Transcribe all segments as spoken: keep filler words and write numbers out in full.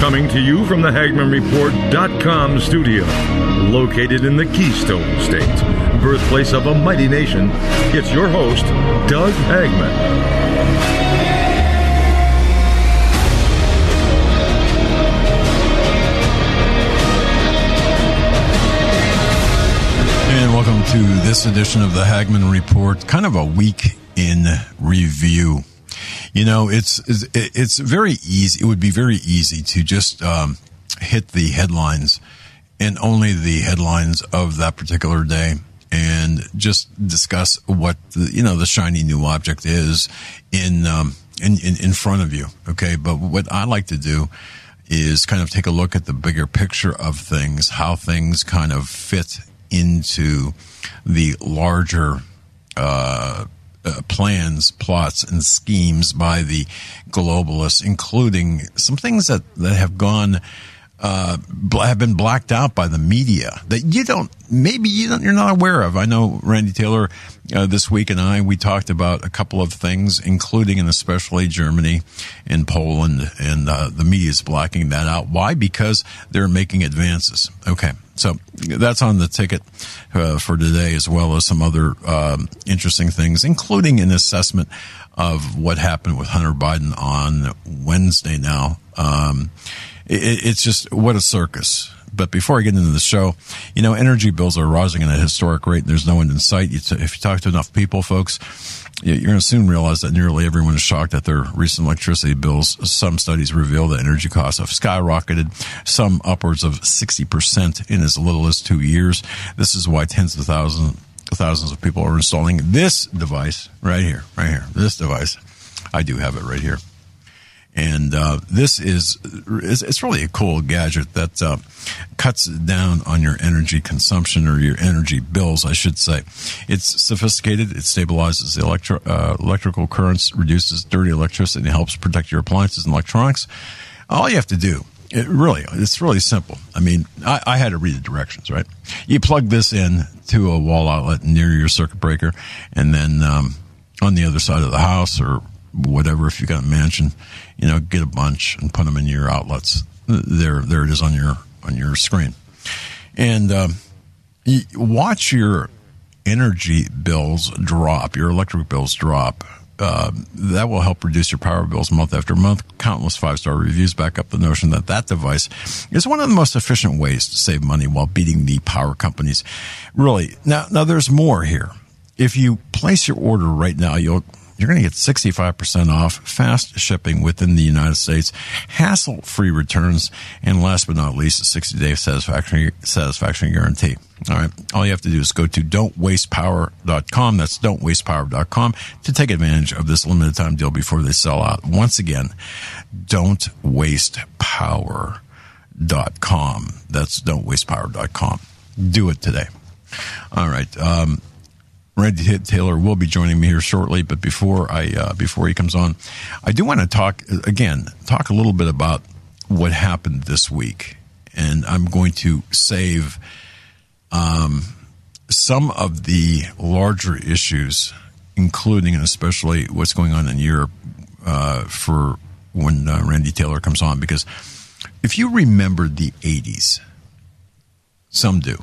Coming to you from the Hagman Report dot com studio, located in the Keystone State, birthplace of a mighty nation, it's your host, Doug Hagman. And welcome to this edition of the Hagman Report, kind of a week in review. You know, it's it's very easy. It would be very easy to just um, hit the headlines and only the headlines of that particular day and just discuss what the, you know, the shiny new object is in, um, in, in, in front of you. Okay. But what I like to do is kind of take a look at the bigger picture of things, how things kind of fit into the larger, uh, Uh, plans, plots, and schemes by the globalists, including some things that, that have gone, uh, have been blacked out by the media that you don't, maybe you don't, you're not aware of. I know Randy Taylor, uh, this week and I, we talked about a couple of things, including and especially Germany and Poland, and uh, the media is blacking that out. Why? Because they're making advances. Okay. So that's on the ticket uh, for today, as well as some other um, interesting things, including an assessment of what happened with Hunter Biden on Wednesday now. Um, it, it's just, what a circus. But before I get into the show, you know, energy bills are rising at a historic rate, and there's no end in sight. You t- if you talk to enough people, folks, you're going to soon realize that nearly everyone is shocked at their recent electricity bills. Some studies reveal that energy costs have skyrocketed, some upwards of sixty percent in as little as two years. This is why tens of thousands, thousands of people are installing this device right here, right here, this device. I do have it right here. And uh, this is, it's really a cool gadget that uh, cuts down on your energy consumption, or your energy bills, I should say. It's sophisticated. It stabilizes the electro, uh, electrical currents, reduces dirty electricity, and helps protect your appliances and electronics. All you have to do, it really, it's really simple. I mean, I, I had to read the directions, right? You plug this in to a wall outlet near your circuit breaker, and then um, on the other side of the house, or whatever, if you got a mansion, you know, get a bunch and put them in your outlets. There, there it is on your on your screen, and um, you watch your energy bills drop, your electric bills drop. Uh, that will help reduce your power bills month after month. Countless five-star reviews back up the notion that that device is one of the most efficient ways to save money while beating the power companies. Really, now, now there's more here. If you place your order right now, you'll You're going to get sixty-five percent off, fast shipping within the United States, hassle-free returns, and last but not least, a sixty-day satisfaction satisfaction guarantee. All right. All you have to do is go to don't waste power dot com. That's don't waste power dot com to take advantage of this limited time deal before they sell out. Once again, don't waste power dot com. That's don't waste power dot com. Do it today. All right. Um, Randy Taylor will be joining me here shortly, but before I uh, before he comes on, I do want to talk again, talk a little bit about what happened this week, and I'm going to save um, some of the larger issues, including and especially what's going on in Europe, uh, for when uh, Randy Taylor comes on, because if you remember the eighties, some do.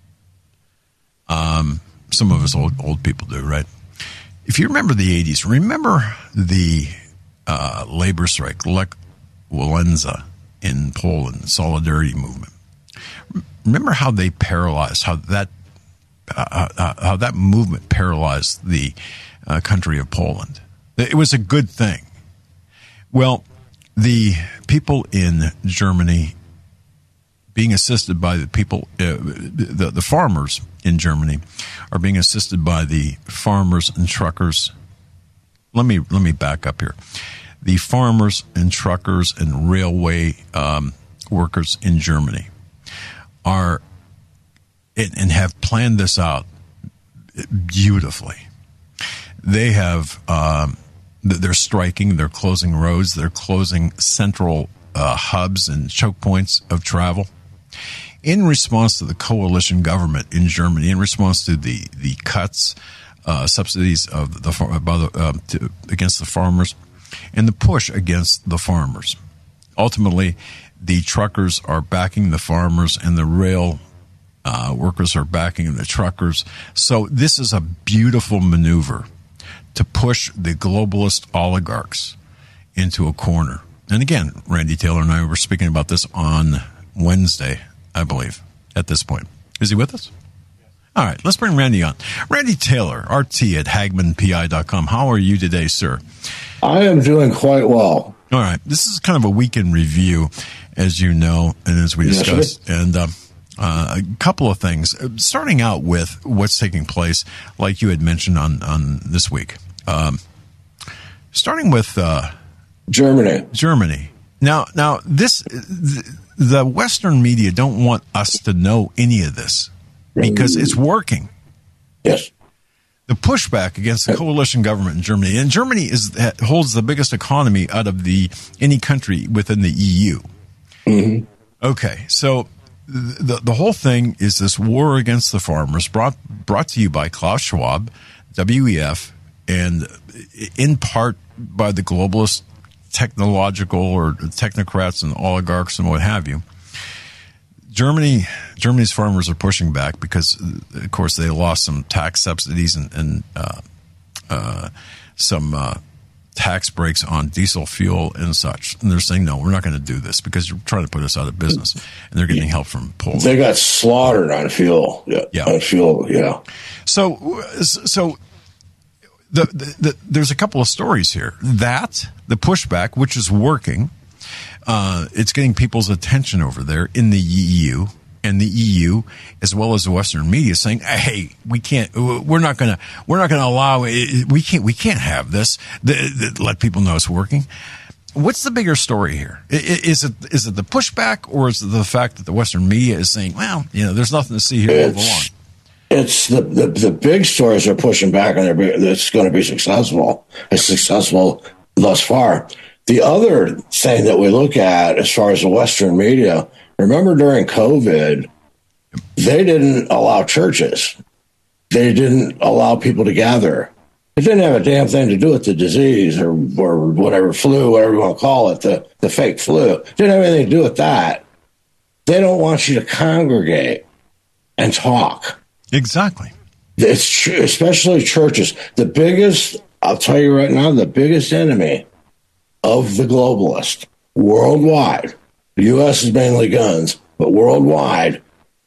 Um. Some of us old old people do, right? If you remember the eighties, remember the uh, labor strike, Lech Walesa in Poland, Solidarity movement. Remember how they paralyzed, how that uh, uh, how that movement paralyzed the uh, country of Poland. It was a good thing. Well, the people in Germany, being assisted by the people, uh, the, the farmers in Germany, are being assisted by the farmers and truckers. Let me let me back up here. The farmers and truckers and railway um, workers in Germany are and have planned this out beautifully. They have um, they're striking, they're closing roads, they're closing central uh, hubs and choke points of travel in response to the coalition government in Germany, in response to the the cuts, uh, subsidies of the, by the uh, to, against the farmers, and the push against the farmers. ultimately, the truckers are backing the farmers and the rail uh, workers are backing the truckers. So this is a beautiful maneuver to push the globalist oligarchs into a corner. And again, Randy Taylor and I were speaking about this on Wednesday, I believe, at this point. Is he with us? All right, let's bring Randy on. Randy Taylor, R T at Hagmann P I dot com. How are you today, sir? I am doing quite well. All right, this is kind of a weekend review, as you know, and as we discussed. Yes, and um, uh, a couple of things. Starting out with what's taking place, like you had mentioned on, on this week. Um, starting with uh, Germany. Germany. Now, now this the Western media don't want us to know any of this. Because it's working. Yes. The pushback against the coalition government in Germany, and Germany is holds the biggest economy out of the any country within the E U. Mm-hmm. Okay, so the the whole thing is this war against the farmers, brought brought to you by Klaus Schwab, W E F, and in part by the globalist technological or technocrats and oligarchs and what have you. Germany, Germany's farmers are pushing back because, of course, they lost some tax subsidies and, and uh, uh, some uh, tax breaks on diesel fuel and such. And they're saying, no, we're not going to do this because you're trying to put us out of business. And they're getting help from Poland. They got slaughtered on fuel. Yeah. yeah. On fuel, yeah. So, so the, the, the, there's a couple of stories here. That, the pushback, which is working. Uh, it's getting people's attention over there in the E U, and the E U, as well as the Western media, saying, "Hey, we can't. We're not going to. We're not going to allow. We can't. We can't have this. The, the, let people know it's working." What's the bigger story here? Is it is it the pushback, or is it the fact that the Western media is saying, "Well, you know, there's nothing to see here. Move along." It's the, the the big stories are pushing back, and it's going to be successful. It's successful thus far. The other thing that we look at as far as the Western media, remember during COVID, they didn't allow churches. They didn't allow people to gather. It didn't have a damn thing to do with the disease or, or whatever, flu, whatever you want to call it, the, the fake flu. It didn't have anything to do with that. They don't want you to congregate and talk. Exactly. It's true, especially churches. The biggest, I'll tell you right now, the biggest enemy of the globalist worldwide, the U S is mainly guns, but worldwide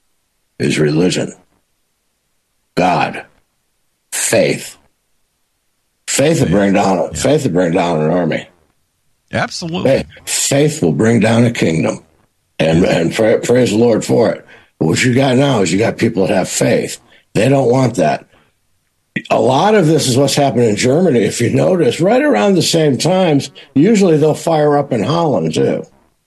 is religion, God, faith. Faith will bring down a, yeah. faith will bring down an army. Absolutely. Faith, faith will bring down a kingdom, and yeah. and pra- praise the Lord for it. But what you got now is you got people that have faith. They don't want that. A lot of this is what's happening in Germany. If you notice, right around the same times, usually they'll fire up in Holland too.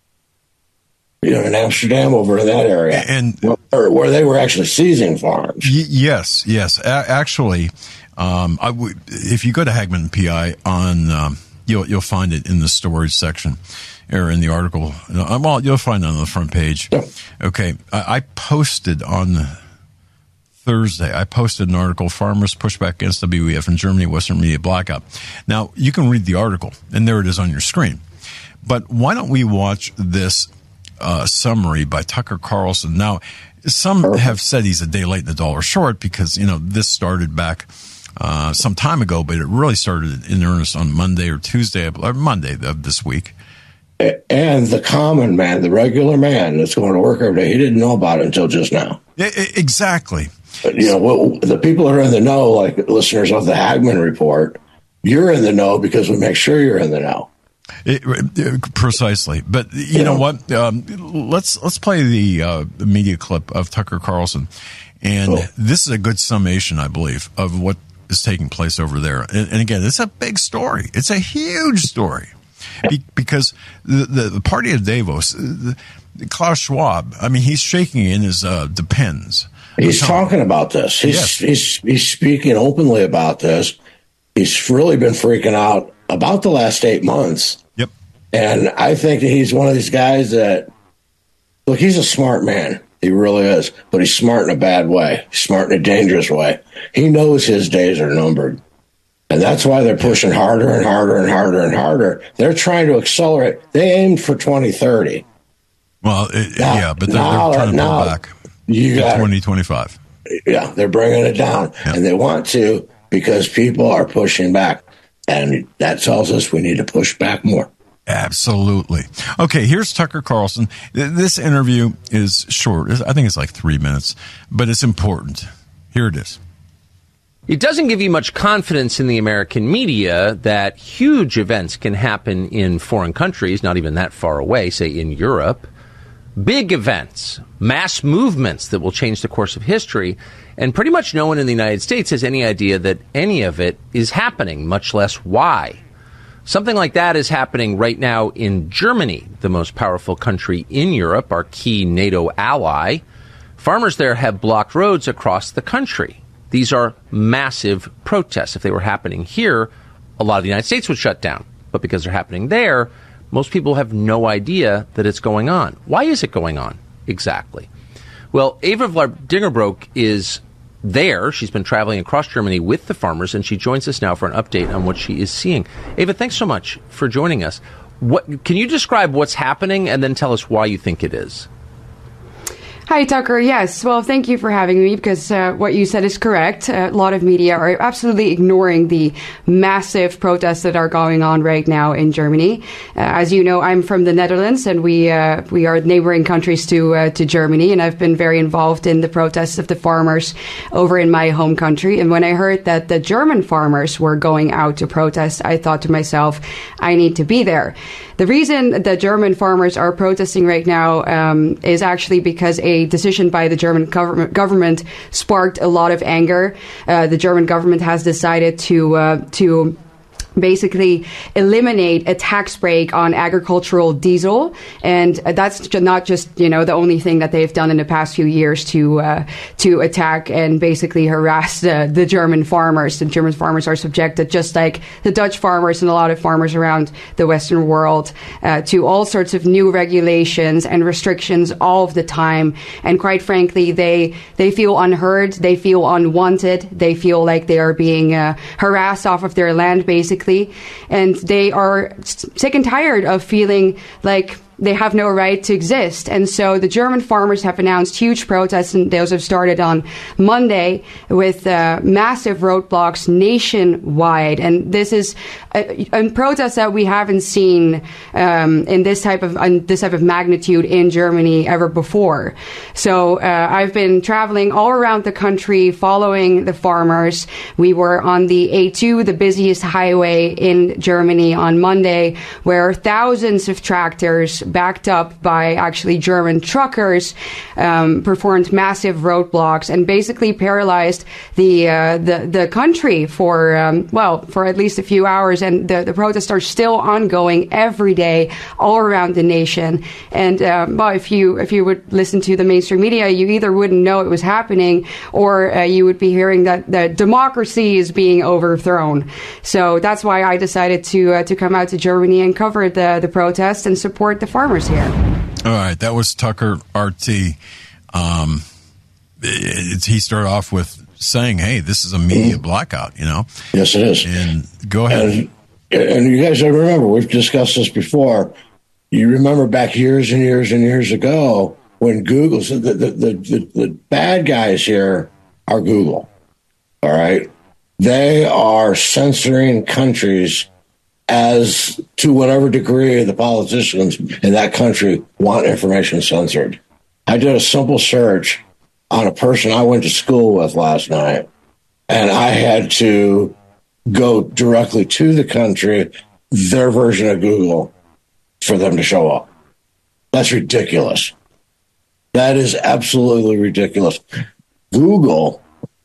You know, in Amsterdam, over in that area, and where, where they were actually seizing farms. Y- yes, yes. A- actually, um, I w- if you go to Hagmann P I on, um, you'll you'll find it in the storage section or in the article. Well, you'll find it on the front page. Yeah. Okay, I, I posted on Thursday, I posted an article, Farmers Pushback Against W E F in Germany, Western Media Blackout. Now, you can read the article, and there it is on your screen. But why don't we watch this uh, summary by Tucker Carlson? Now, some have said he's a day late and a dollar short because, you know, this started back uh, some time ago, but it really started in earnest on Monday or Tuesday, or Monday of this week. And the common man, the regular man that's going to work every day, he didn't know about it until just now. Exactly. But, you know, what, the people that are in the know, like listeners of the Hagmann Report, you're in the know because we make sure you're in the know. It, it, precisely. But you yeah. know what? Um, let's let's play the, uh, the media clip of Tucker Carlson. And oh. this is a good summation, I believe, of what is taking place over there. And, and again, it's a big story. It's a huge story. Be, because the, the, the party of Davos, the, the Klaus Schwab, I mean, he's shaking in his uh, depends. He's talking about this. He's, yes. he's he's speaking openly about this. He's really been freaking out about the last eight months. Yep. And I think that he's one of these guys that, look, he's a smart man. He really is. But he's smart in a bad way. He's smart in a dangerous way. He knows his days are numbered. And that's why they're pushing harder and harder and harder and harder. They're trying to accelerate. They aimed for twenty thirty. Well, it, now, yeah, but they're, now, they're trying to now, pull back you to got, twenty twenty-five. Yeah, they're bringing it down. Yeah. And they want to because people are pushing back. And that tells us we need to push back more. Absolutely. Okay, here's Tucker Carlson. This interview is short. I think it's like three minutes, but it's important. Here it is. It doesn't give you much confidence in the American media that huge events can happen in foreign countries, not even that far away, say in Europe. Big events, mass movements that will change the course of history. And pretty much no one in the United States has any idea that any of it is happening, much less why. Something like that is happening right now in Germany, the most powerful country in Europe, our key NATO ally. Farmers there have blocked roads across the country. These are massive protests. If they were happening here, a lot of the United States would shut down. But because they're happening there, most people have no idea that it's going on. Why is it going on exactly? Well, Ava Vlaardingerbroek is there. She's been traveling across Germany with the farmers, and she joins us now for an update on what she is seeing. Ava, thanks so much for joining us. What, can you describe what's happening and then tell us why you think it is? Hi, Tucker. Yes. Well, thank you for having me because uh, what you said is correct. Uh, a lot of media are absolutely ignoring the massive protests that are going on right now in Germany. Uh, as you know, I'm from the Netherlands and we uh, we are neighboring countries to uh, to Germany. And I've been very involved in the protests of the farmers over in my home country. And when I heard that the German farmers were going out to protest, I thought to myself, I need to be there. The reason the German farmers are protesting right now um, is actually because a decision by the German government, government sparked a lot of anger. Uh, the German government has decided to uh, to basically eliminate a tax break on agricultural diesel. And that's not just, you know, the only thing that they've done in the past few years to uh, to attack and basically harass the, the German farmers. The German farmers are subjected, just like the Dutch farmers and a lot of farmers around the Western world, uh, to all sorts of new regulations and restrictions all of the time. And quite frankly, they they feel unheard, they feel unwanted, they feel like they are being uh, harassed off of their land, basically. And they are sick and tired of feeling like they have no right to exist. And so the German farmers have announced huge protests, and those have started on Monday with uh, massive roadblocks nationwide. And this is a, a protest that we haven't seen um, in this type of in this type of magnitude in Germany ever before. So uh, I've been traveling all around the country following the farmers. We were on the A two, the busiest highway in Germany, on Monday, where thousands of tractors backed up by actually German truckers, um, performed massive roadblocks and basically paralyzed the uh, the the country for um, well for at least a few hours. And the, the protests are still ongoing every day all around the nation. And um, well, if you if you would listen to the mainstream media, you either wouldn't know it was happening, or uh, you would be hearing that the democracy is being overthrown. So that's why I decided to uh, to come out to Germany and cover the the protests and support the farmers here. All right, that was Tucker R T. Um, it, it, he started off with saying, "Hey, this is a media mm-hmm. blackout," you know. Yes, it is. And go ahead. And, and you guys, I remember we've discussed this before. You remember back years and years and years ago when Google said the the, the, the, the bad guys here are Google. All right, they are censoring countries as to whatever degree the politicians in that country want information censored. I did a simple search on a person I went to school with last night, and I had to go directly to the country, their version of Google, for them to show up. That's ridiculous. That is absolutely ridiculous. Google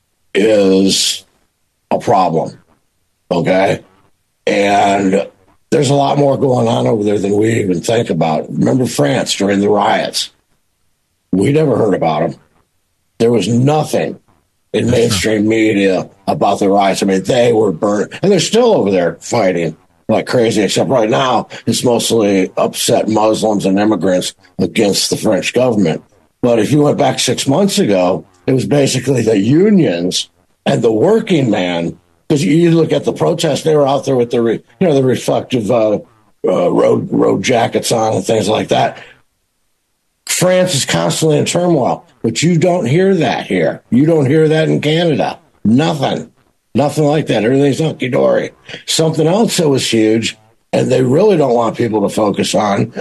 is a problem, okay? And there's a lot more going on over there than we even think about. Remember France during the riots? We never heard about them. There was nothing in mainstream media about the riots. I mean, they were burned, and they're still over there fighting like crazy, except right now it's mostly upset Muslims and immigrants against the French government. But if you went back six months ago, it was basically the unions and the working man Because you, you look at the protests, they were out there with the, re, you know, the reflective uh, uh, road road jackets on and things like that. France is constantly in turmoil, but you don't hear that here. You don't hear that in Canada. Nothing. Nothing like that. Everything's hunky-dory. Something else that was huge, and they really don't want people to focus on,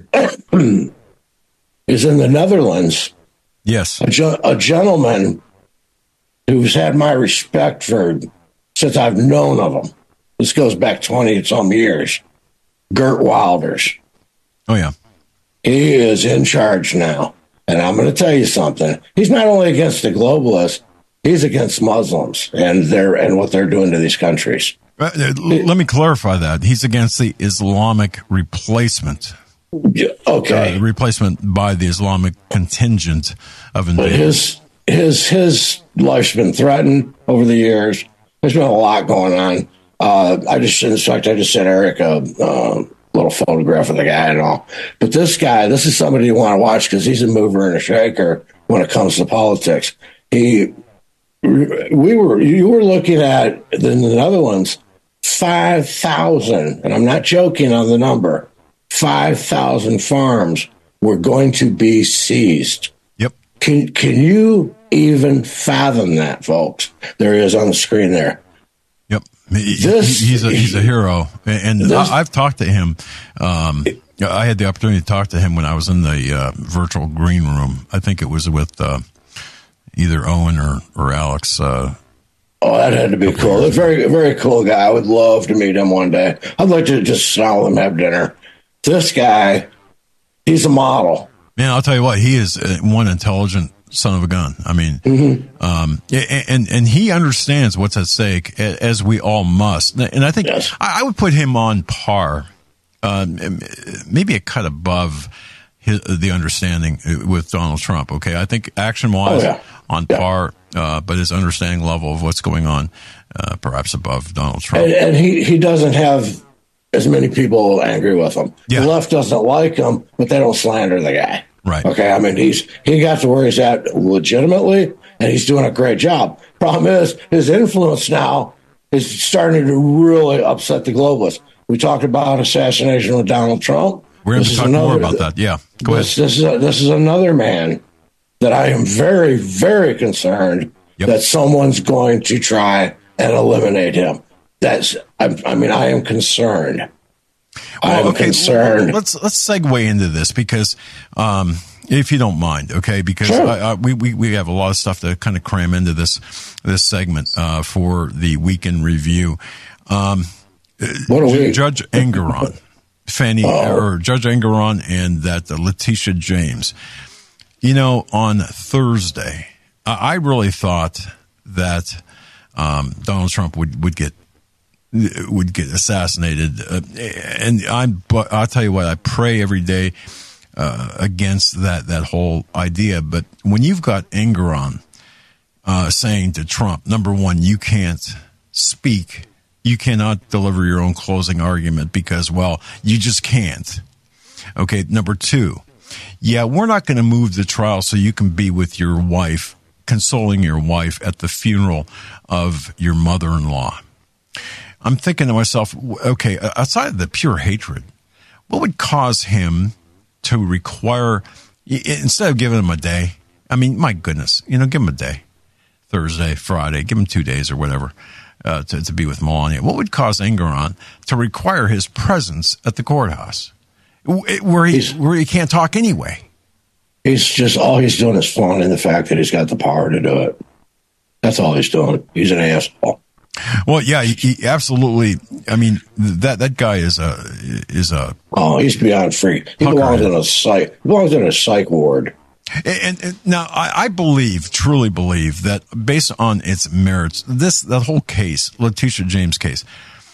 is in the Netherlands. Yes. A, ge- a gentleman who's had my respect for since I've known of him. This goes back twenty-some years. Geert Wilders. Oh, yeah. He is in charge now. And I'm going to tell you something. He's not only against the globalists, he's against Muslims and their and what they're doing to these countries. Uh, let me clarify that. He's against the Islamic replacement. Okay. Uh, replacement by the Islamic contingent of invaders. His, his, his life's been threatened over the years. There's been a lot going on. Uh, I just, in fact, I just sent Eric a uh, little photograph of the guy and all. But this guy, this is somebody you want to watch because he's a mover and a shaker when it comes to politics. He, we were, you were looking at in the Netherlands, five thousand, and I'm not joking on the number, five thousand farms were going to be seized. Yep. Can, can you even fathom that, folks? There he is on the screen there. Yep. He, this, he's a he's a hero, and this, I, I've talked to him. Um, I had the opportunity to talk to him when I was in the uh, virtual green room. I think it was with uh, either Owen or or Alex. Uh, oh, that had to be cool. A very very cool guy. I would love to meet him one day. I'd like to just sit down with him, have dinner. This guy, he's a model. Man, I'll tell you what, he is one intelligent son of a gun. I mean, mm-hmm. um, and, and he understands what's at stake, as we all must. And I think yes. I would put him on par, uh, maybe a cut above his, the understanding with Donald Trump. Okay. I think action wise oh, yeah. on yeah. par, uh, but his understanding level of what's going on, uh, perhaps above Donald Trump. And, and he, he doesn't have as many people angry with him. Yeah. The left doesn't like him, but they don't slander the guy. Right. Okay. I mean, he's he got to where he's at legitimately, and he's doing a great job. Problem is, his influence now is starting to really upset the globalists. We talked about assassination with Donald Trump. We're going to talk another, more about that. Yeah. Go this, ahead. This is a, this is another man that I am very, very concerned yep. that someone's going to try and eliminate him. That's. I, I mean, I am concerned. Well, I'm okay, concerned. Let's let's segue into this because, um, if you don't mind, okay, because sure. I, I, we, we we have a lot of stuff to kind of cram into this this segment uh, for the weekend review. Um, what are we? Judge Engoron, Fanny oh. or Judge Engoron, and that uh, Letitia James. You know, on Thursday, I, I really thought that um, Donald Trump would would get. would get assassinated. Uh, and I'm, but I'll tell you what, I pray every day, uh, against that, that whole idea. But when you've got Engoron, uh, saying to Trump, number one, you can't speak. You cannot deliver your own closing argument because, well, you just can't. Okay. Number two, yeah, we're not going to move the trial so you can be with your wife, consoling your wife at the funeral of your mother-in-law. I'm thinking to myself, okay, outside of the pure hatred, what would cause him to require, instead of giving him a day, I mean, my goodness, you know, give him a day, Thursday, Friday, give him two days or whatever, uh, to, to be with Melania. What would cause Engoron to require his presence at the courthouse where he, where he can't talk anyway? He's just, all he's doing is flaunting the fact that he's got the power to do it. That's all he's doing. He's an asshole. Well, yeah, he, he absolutely. I mean, that that guy is a is a. Oh, he's beyond freak. He belongs in a psych. He belongs in a psych ward. And, and, and now, I, I believe, truly believe that based on its merits, this that whole case, Letitia James case,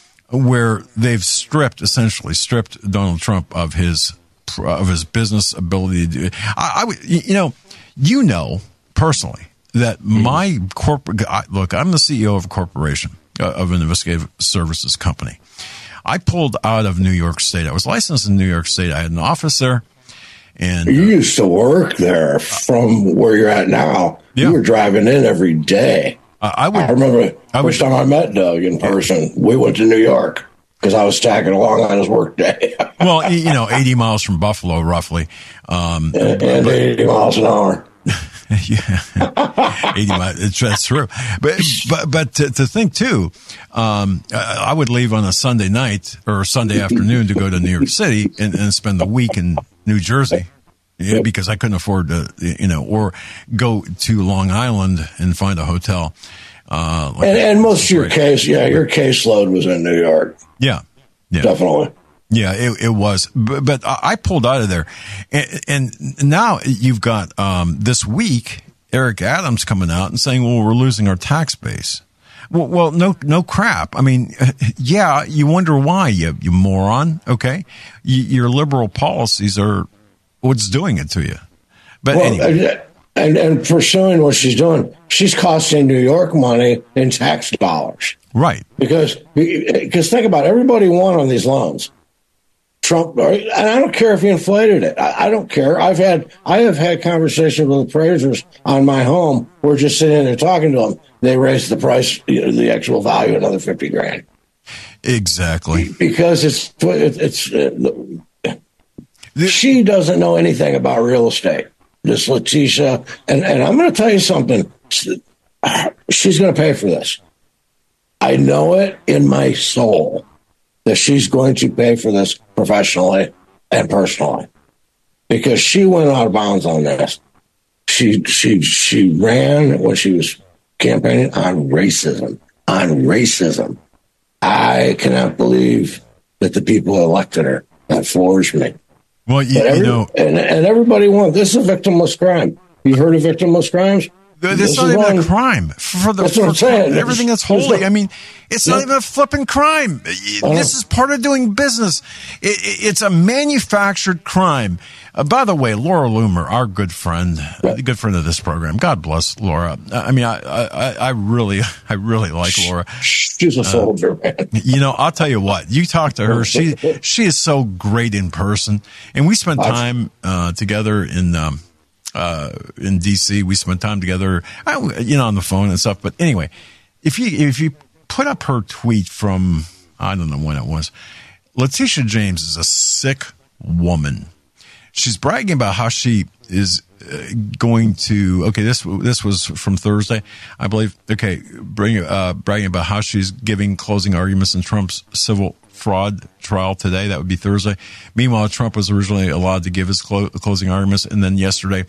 where they've stripped, essentially stripped Donald Trump of his of his business ability to do. I, I would, you know, you know personally. That my corporate look, I'm the C E O of a corporation, uh, of an investigative services company. I pulled out of New York State. I was licensed in New York State. I had an office there. And you uh, used to work there from where you're at now. Yeah. You were driving in every day. Uh, I would. I remember I first would, time I met Doug in person. We went to New York because I was tagging along on his work day. well, you know, eighty miles from Buffalo, roughly. Um, and and but, eighty miles an hour. yeah, eighty miles. It's, that's true. But but but to, to think too, um, I would leave on a Sunday night or Sunday afternoon to go to New York City and, and spend the week in New Jersey. Yeah, because I couldn't afford to, you know, or go to Long Island and find a hotel. Uh, like and, and most of your case, yeah, your caseload was in New York. Yeah, yeah, definitely. Yeah, it, it was. But, but I pulled out of there, and, and now you've got um, this week Eric Adams coming out and saying, "Well, we're losing our tax base." Well, well, no, no crap. I mean, yeah, you wonder why, you, you moron. Okay, you, your liberal policies are what's doing it to you. But well, anyway. And, and pursuing what she's doing, she's costing New York money in tax dollars. Right. Because, because think about it, everybody won on these loans. Trump, and I don't care if he inflated it. I, I don't care. I've had, I have had conversations with appraisers on my home. We're just sitting there talking to them. They raised the price, you know, the actual value, another fifty grand. Exactly. Because it's, it's, uh, she doesn't know anything about real estate. This Letitia, and, and I'm going to tell you something. She's going to pay for this. I know it in my soul that she's going to pay for this professionally and personally because she went out of bounds on this. She she she ran when she was campaigning on racism. On racism, I cannot believe that the people elected her. That floors me. Well, you, every, you know, and, and everybody wants. This is a victimless crime. You heard of victimless crimes? This, this is not even one, a crime for the that's what for I'm saying. everything that's holy. I mean, it's not even a flipping crime. This is part of doing business. It, it, it's a manufactured crime. Uh, by the way, Laura Loomer, our good friend, uh, good friend of this program. God bless Laura. I mean, I, I, I really, I really like Laura. She's a soldier, uh, man. You know, I'll tell you what. You talk to her. She, she is so great in person, and we spent time uh, together in. Um, Uh, in D C, we spent time together, you know, on the phone and stuff. But anyway, if you if you put up her tweet from I don't know when it was, Letitia James is a sick woman. She's bragging about how she is uh, going to. Okay, this this was from Thursday, I believe. Okay, bring uh, bragging about how she's giving closing arguments in Trump's civil fraud trial today. That would be Thursday. Meanwhile, Trump was originally allowed to give his clo- closing arguments, and then yesterday,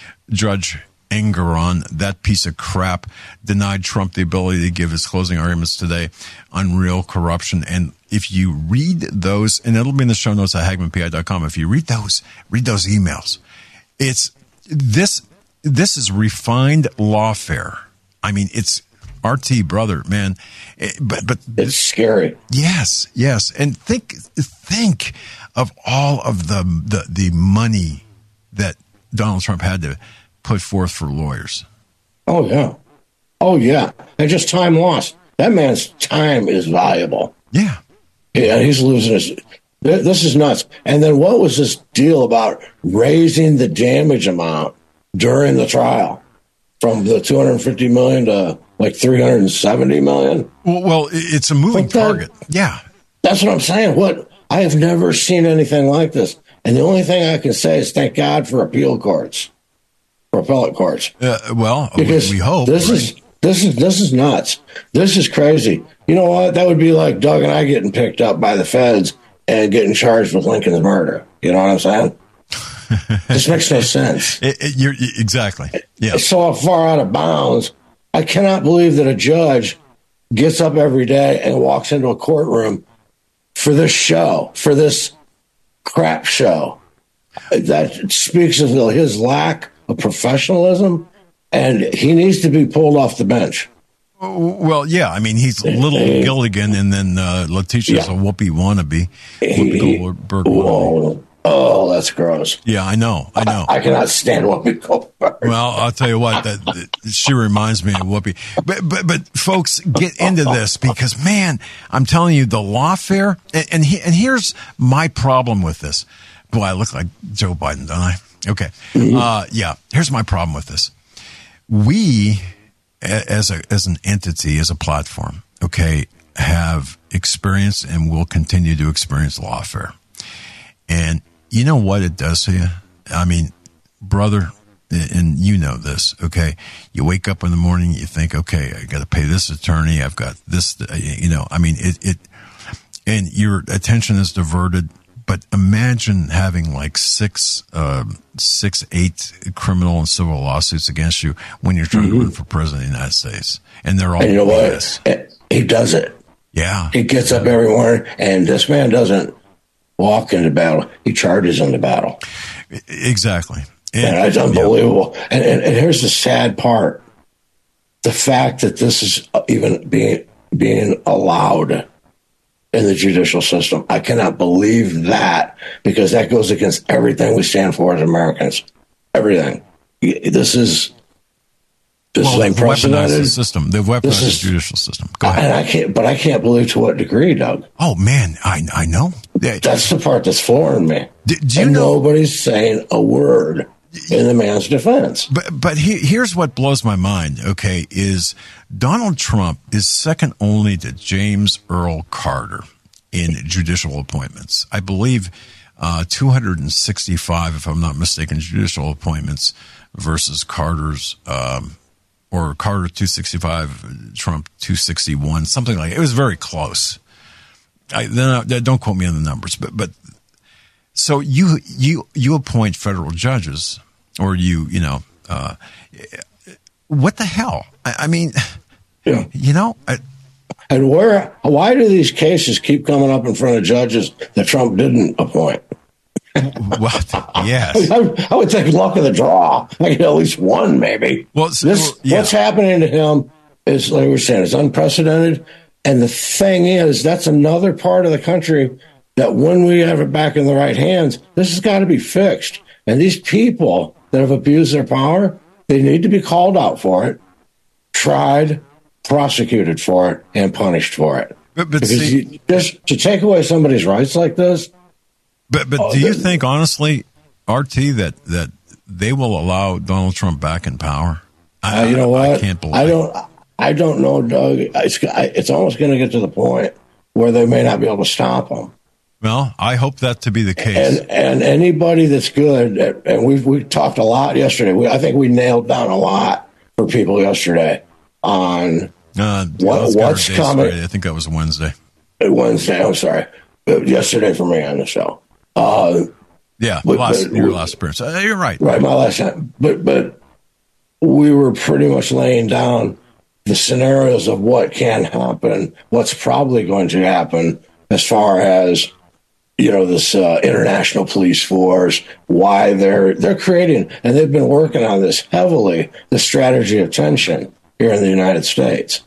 Judge Engoron, that piece of crap, denied Trump the ability to give his closing arguments today on real corruption. And if you read those, and it'll be in the show notes at hagman p i dot com. If you read those, read those emails. It's this. This is refined lawfare. I mean, it's. R T, brother, man, but but it's scary. Yes, yes, and think think of all of the the, the money that Donald Trump had to put forth for lawyers. Oh yeah, oh yeah, and just time lost. That man's time is valuable. Yeah, yeah, he's losing his. This is nuts. And then what was this deal about raising the damage amount during the trial from the two hundred fifty million to like three hundred seventy million. Well, well it's a moving that, target. Yeah. That's what I'm saying. What I have never seen anything like this. And the only thing I can say is thank God for appeal courts, for appellate courts. Uh, well, because we, we hope. This right? is this is this is nuts. This is crazy. You know what? That would be like Doug and I getting picked up by the feds and getting charged with Lincoln's murder. You know what I'm saying? This makes no sense. It, it, you're, exactly. Yeah. It's so far out of bounds. I cannot believe that a judge gets up every day and walks into a courtroom for this show, for this crap show. That speaks of his lack of professionalism, and he needs to be pulled off the bench. Well, yeah. I mean, he's little Gilligan, and then uh, Letitia's yeah. a Whoopi wannabe. Whoopi Goldberg wannabe. Oh, that's gross. Yeah, I know. I know. I, I cannot stand Whoopi Goldberg. Well, I'll tell you what, that, that she reminds me of Whoopi. But, but, but folks, get into this because, man, I'm telling you, the lawfare, and, and, he, and here's my problem with this. Boy, I look like Joe Biden, don't I? Okay. Mm-hmm. Uh, yeah, here's my problem with this. We, as a as an entity, as a platform, okay, have experienced and will continue to experience lawfare. And you know what it does to you? I mean, brother, and you know this, okay? You wake up in the morning, you think, okay, I got to pay this attorney, I've got this, you know, I mean, it, it, and your attention is diverted. But imagine having like six, uh, six, eight criminal and civil lawsuits against you when you're trying mm-hmm. to run for president of the United States. And they're all and you know what? He does it. Yeah. He gets up every morning, and this man doesn't walk into battle. He charges into battle. Exactly. And, and it's unbelievable. Yeah. And, and, and here's the sad part. The fact that this is even being being allowed in the judicial system. I cannot believe that, because that goes against everything we stand for as Americans. Everything. This is this well, is unprecedented. The system. They've weaponized this is, the judicial system. Go ahead. And I can't, but I can't believe to what degree, Doug. Oh man, I I know. That's the part that's flooring me. Do, do you and know nobody's saying a word in the man's defense? But but he, here's what blows my mind. Okay, is Donald Trump is second only to James Earl Carter in judicial appointments. I believe uh, two hundred sixty-five, if I'm not mistaken, judicial appointments versus Carter's, um, or Carter two sixty-five, Trump two sixty-one, something like that. It was very close. I, then, don't quote me on the numbers, but but so you you you appoint federal judges, or you you know uh, what the hell? I, I mean, yeah. you know. I, And where? Why do these cases keep coming up in front of judges that Trump didn't appoint? What? Yes. I, I would take luck of the draw. I get at least one, maybe. Well, so, this, yeah. What's happening to him is, like we were saying, it's unprecedented. And the thing is, that's another part of the country that when we have it back in the right hands, this has got to be fixed. And these people that have abused their power, they need to be called out for it, tried, prosecuted for it, and punished for it. But, but because see, you, just to take away somebody's rights like this. But but oh, do you think honestly, R T, that that they will allow Donald Trump back in power? I, uh, you know what? I can't believe. I don't. I don't know, Doug. It's it's almost going to get to the point where they may not be able to stop him. Well, I hope that to be the case. And and anybody that's good, at, and we we talked a lot yesterday. We, I think we nailed down a lot for people yesterday on uh, what, what's coming. Friday. I think that was Wednesday. Wednesday. I'm sorry. Yesterday for me on the show. Uh, yeah, but, last, but, your last appearance. Uh, you're right. Right, my last time. But but we were pretty much laying down the scenarios of what can happen, what's probably going to happen as far as, you know, this uh, international police force, why they're they're creating, and they've been working on this heavily, the strategy of tension here in the United States.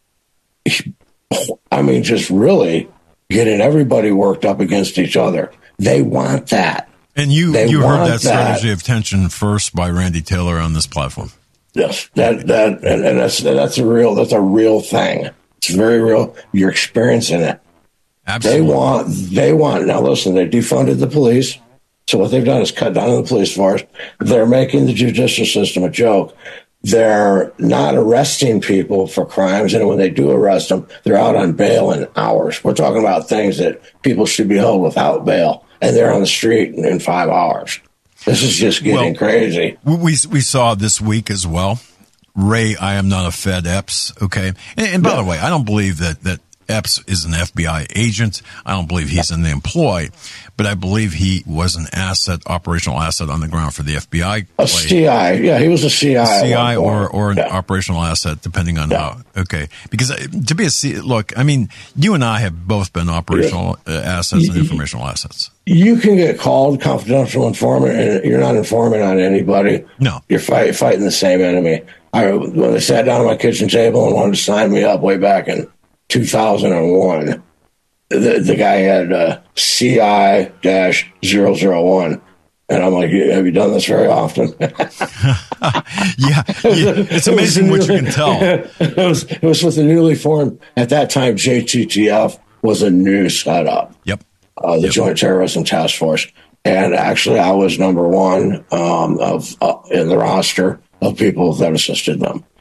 I mean, just really getting everybody worked up against each other. They want that. And you, they you heard that, that strategy of tension first by Randy Taylor on this platform. Yes, that that and, and that's that's a real that's a real thing. It's very real. You're experiencing it. Absolutely. They want they want now. Listen, they defunded the police, so what they've done is cut down on the police force. They're making the judicial system a joke. They're not arresting people for crimes, and when they do arrest them, they're out on bail in hours. We're talking about things that people should be held without bail, and they're on the street in, in five hours. This is just getting well, crazy. We we saw this week as well. Ray, I am not a Fed Epps, okay? And, and by yeah. the way, I don't believe that, that Epps is an F B I agent. I don't believe he's in the employ, but I believe he was an asset, operational asset on the ground for the F B I. A C I, yeah, he was a C I. C I or, or an yeah. operational asset, depending on yeah. how, okay. Because to be a C, look, I mean, you and I have both been operational yeah. assets and informational assets. You can get called confidential informant, and you're not informing on anybody. No. You're fight, fighting the same enemy. I, when they sat down at my kitchen table and wanted to sign me up way back in two thousand one, the, the guy had uh, C I zero zero one. And I'm like, have you done this very often? yeah, yeah, it's amazing what you can tell. It was, it was with the newly formed, at that time, J T T F was a new setup. Yep. Uh, the yep. Joint Terrorism Task Force. And actually, I was number one um, of uh, in the roster of people that assisted them.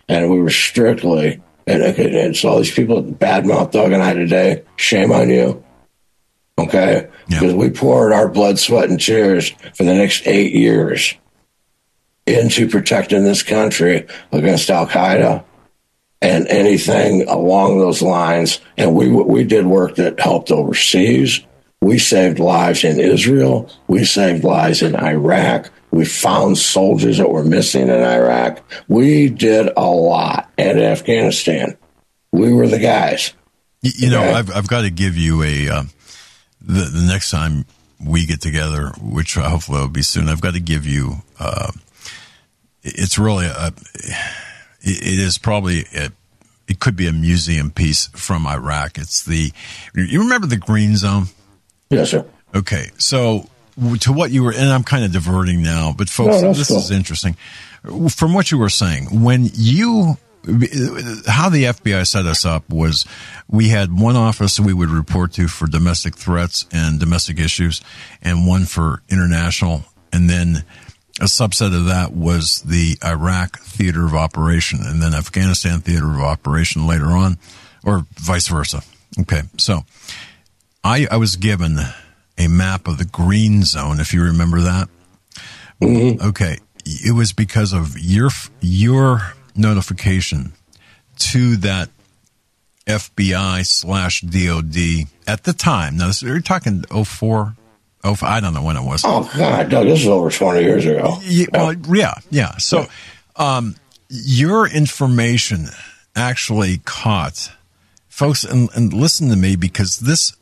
and we were strictly, and, and so all these people badmouth Doug and I today, shame on you. Okay? Yeah. Because we poured our blood, sweat, and tears for the next eight years into protecting this country against Al-Qaeda and anything along those lines. And we we did work that helped overseas. We saved lives in Israel. We saved lives in Iraq. We found soldiers that were missing in Iraq. We did a lot. And in Afghanistan, we were the guys. You, you know, I've I've got to give you a uh, the the next time we get together, which hopefully will be soon. I've got to give you. Uh, it's really a. It is probably a, it could be a museum piece from Iraq. It's the. You remember the Green Zone? Yes, sir. Okay, so to what you were, and I'm kind of diverting now, but folks, no, this cool. is interesting. From what you were saying, when you, how the F B I set us up was we had one office we would report to for domestic threats and domestic issues, and one for international, and then a subset of that was the Iraq theater of operation, and then Afghanistan theater of operation later on, or vice versa. Okay, so I, I was given a map of the Green Zone, if you remember that. Mm-hmm. Okay, it was because of your your notification to that F B I slash D O D at the time. Now, this, you're talking oh four, oh five, I don't know when it was. Oh, God, Doug, this is over twenty years ago. Yeah, well, yeah, yeah. So um, your information actually caught, folks, and, and listen to me, because this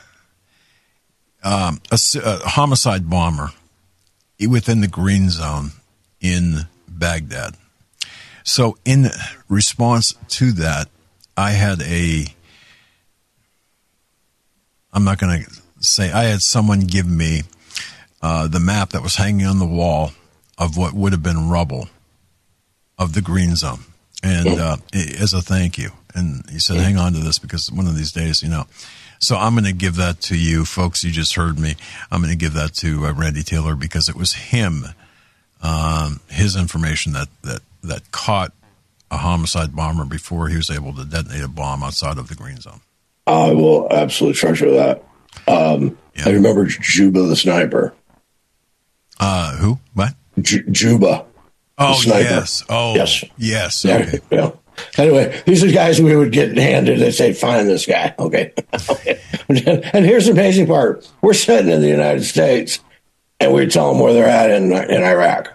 um, a, a homicide bomber within the Green Zone in Baghdad. So in response to that, I had a, I'm not going to say, I had someone give me uh, the map that was hanging on the wall of what would have been rubble of the Green Zone, and uh, as a thank you. And he said, hang on to this, because one of these days, you know. So I'm going to give that to you, folks. You just heard me. I'm going to give that to uh, Randy Taylor, because it was him, um, his information that, that, that caught a homicide bomber before he was able to detonate a bomb outside of the Green Zone. I will absolutely treasure that. Um, yeah. I remember Juba the sniper. Uh, who? What? J- Juba. Oh, sniper. yes. Oh, yes. Yes. Yeah, Okay. yeah. Anyway, these are guys we would get handed. They'd say, find this guy. Okay. And here's the amazing part. We're sitting in the United States, and we tell them where they're at in, in Iraq.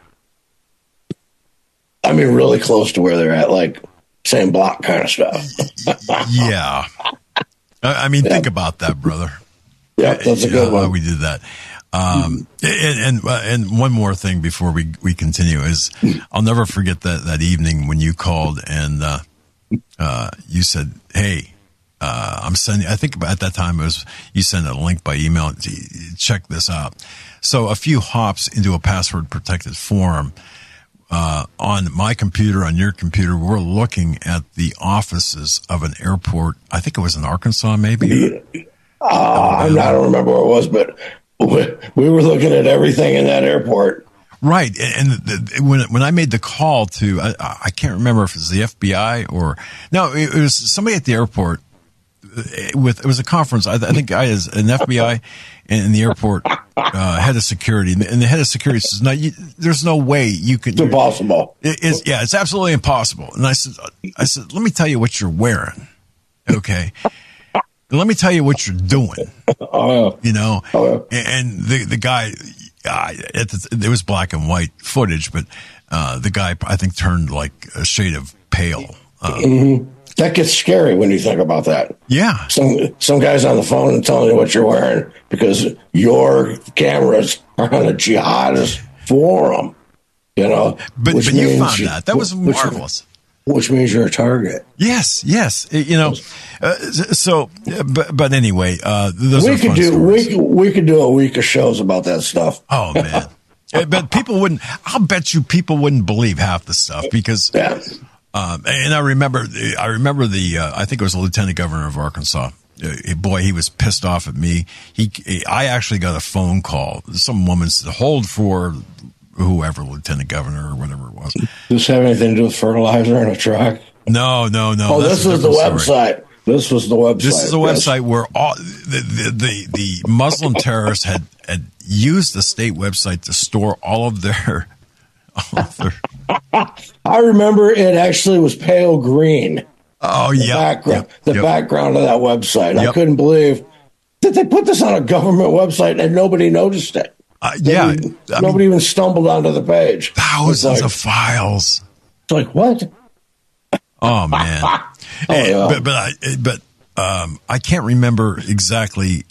I mean, really close to where they're at, like same block kind of stuff. Yeah. I mean, yeah. Think about that, brother. Yeah, that's a good uh, one. We did that. Um, and, and, uh, and one more thing before we, we continue is I'll never forget that, that evening when you called and, uh, uh, you said, hey, uh, I'm sending, I think at that time it was, you sent a link by email. Check this out. So a few hops into a password protected forum, uh, on my computer, on your computer, we're looking at the offices of an airport. I think it was in Arkansas, maybe. Uh, I don't remember where it was, but we were looking at everything in that airport. Right. And the, the, when when I made the call to, I, I can't remember if it was the F B I or, no, it was somebody at the airport with, it was a conference. I, I think I was an F B I in the airport, uh, head of security. And the head of security says, no, you, there's no way you can. It's impossible. It, it's, yeah, it's absolutely impossible. And I said, I said, let me tell you what you're wearing. Okay. Let me tell you what you're doing. Oh, yeah. You know, oh, yeah. And the the guy, uh, it, it was black and white footage, but uh, the guy I think turned like a shade of pale. Uh, mm-hmm. That gets scary when you think about that. Yeah, some some guy's on the phone and telling you what you're wearing because your cameras are on a jihadist forum. You know, but but you found you, that that was which, marvelous. Which means you're a target. Yes, yes. You know, uh, so, but, but anyway, uh, those we are could fun do stories. we could, we could do a week of shows about that stuff. Oh man, but people wouldn't. I'll bet you people wouldn't believe half the stuff because. Yeah. Um, and I remember, I remember the. Uh, I think it was the lieutenant governor of Arkansas. Uh, boy, he was pissed off at me. He, I actually got a phone call. Some woman said, "Hold for." whoever, lieutenant governor or whatever it was. Does this have anything to do with fertilizer in a truck? No, no, no. Oh, this is the website. Story. This was the website. This is the yes. website where all the, the, the, the Muslim terrorists had, had used the state website to store all of their. All of their I remember it actually was pale green. Oh, the yeah. Background, Yep, the yep. background of that website. Yep. I couldn't believe that they put this on a government website and nobody noticed it. Uh, yeah. Nobody, I nobody mean, even stumbled onto the page. thousands like, of files. It's like, what? Oh, man. Oh, yeah. But, but, I, but um, I can't remember exactly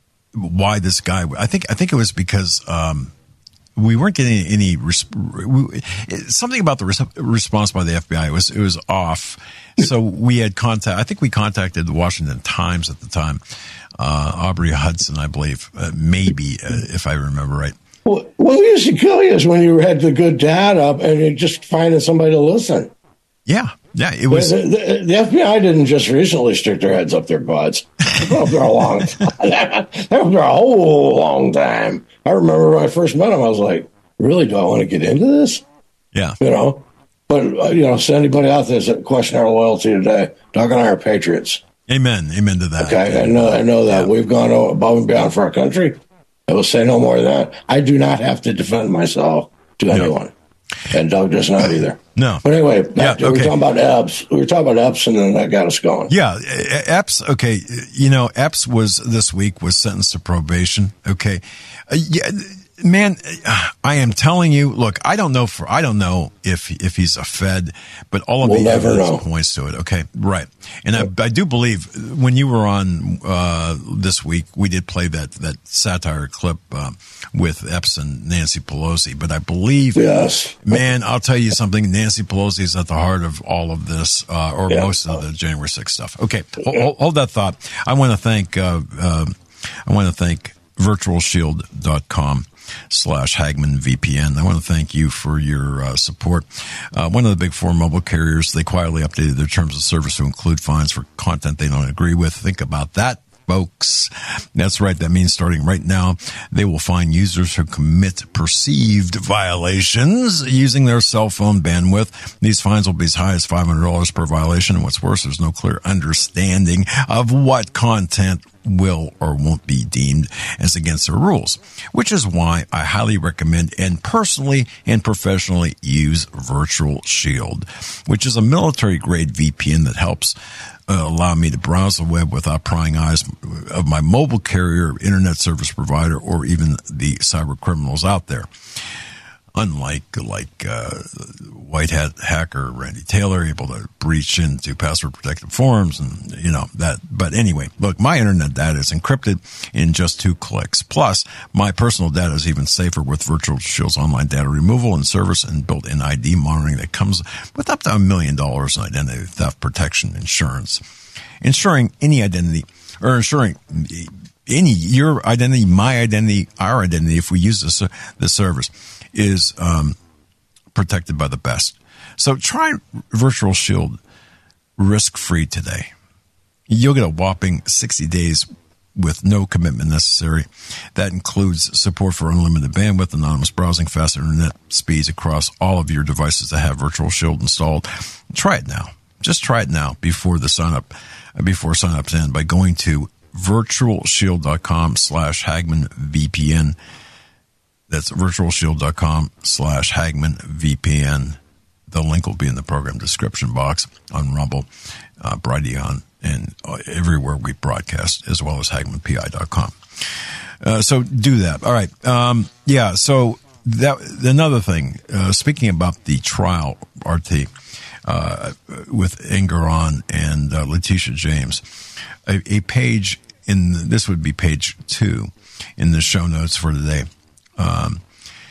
why this guy. I think I think it was because um, we weren't getting any res- we, something about the res- response by the F B I. It was it was off. So we had contact. I think we contacted the Washington Times at the time. Uh, Aubrey Hudson, I believe, uh, maybe uh, if I remember right. Well, what used to kill you is when you had the good dad up and you just finding somebody to listen. Yeah, yeah, it was. The, the, the F B I didn't just recently stick their heads up their butts. They've been up there a long time. They've been up there a whole long time. I remember when I first met him, I was like, really, do I want to get into this? Yeah. You know? But, uh, you know, so anybody out there that question our loyalty today, Doug and I are patriots. Amen. Amen to that. Okay, I know, I know that. Yeah. We've gone above and beyond for our country. I will say no more than that. I do not have to defend myself to anyone. No. And Doug does not either. No. But anyway, back yeah, to, okay. we were talking about Epps. We were talking about Epps, and then that got us going. Yeah, Epps, okay. You know, Epps was, this week, was sentenced to probation. Okay. Uh, yeah. Man, I am telling you, look, I don't know for, I don't know if, if he's a Fed, but all of we'll the evidence know. points to it. Okay. Right. And yep. I, I do believe when you were on, uh, this week, we did play that, that satire clip, uh, with Epps and Nancy Pelosi, but I believe, yes. man, I'll tell you something. Nancy Pelosi is at the heart of all of this, uh, or yeah. most of the January sixth stuff. Okay. Hold, hold that thought. I want to thank, uh, uh, I want to thank virtual shield dot com. slash Hagman V P N. I want to thank you for your uh, support. Uh, one of the big four mobile carriers, they quietly updated their terms of service to include fines for content they don't agree with. Think about that, folks. That's right. That means starting right now, they will fine users who commit perceived violations using their cell phone bandwidth. These fines will be as high as five hundred dollars per violation. And what's worse, there's no clear understanding of what content will or won't be deemed as against their rules, which is why I highly recommend and personally and professionally use Virtual Shield, which is a military-grade V P N that helps uh, allow me to browse the web without prying eyes of my mobile carrier, internet service provider, or even the cyber criminals out there. Unlike like uh, white hat hacker Randy Taylor, able to breach into password protected forums and, you know, that. But anyway, look, my internet data is encrypted in just two clicks. Plus, my personal data is even safer with Virtual Shield's online data removal and service and built-in I D monitoring that comes with up to a million dollars in identity theft protection insurance. Ensuring any identity or ensuring any, your identity, my identity, our identity, if we use this, this service, is um, protected by the best. So try Virtual Shield risk-free today. You'll get a whopping sixty days with no commitment necessary. That includes support for unlimited bandwidth, anonymous browsing, fast internet speeds across all of your devices that have Virtual Shield installed. Try it now. Just try it now before the sign up, before sign ups end by going to virtual shield dot com slash Hagman V P N. That's virtual shield dot com slash Hagman V P N. The link will be in the program description box on Rumble, uh, Brighteon, and everywhere we broadcast, as well as Hagman P I dot com. Uh, so do that. All right. Um, yeah. So that another thing. Uh, speaking about the trial, R T, uh, with Engoron and uh, Letitia James, a, a page in this would be page two in the show notes for today. Um,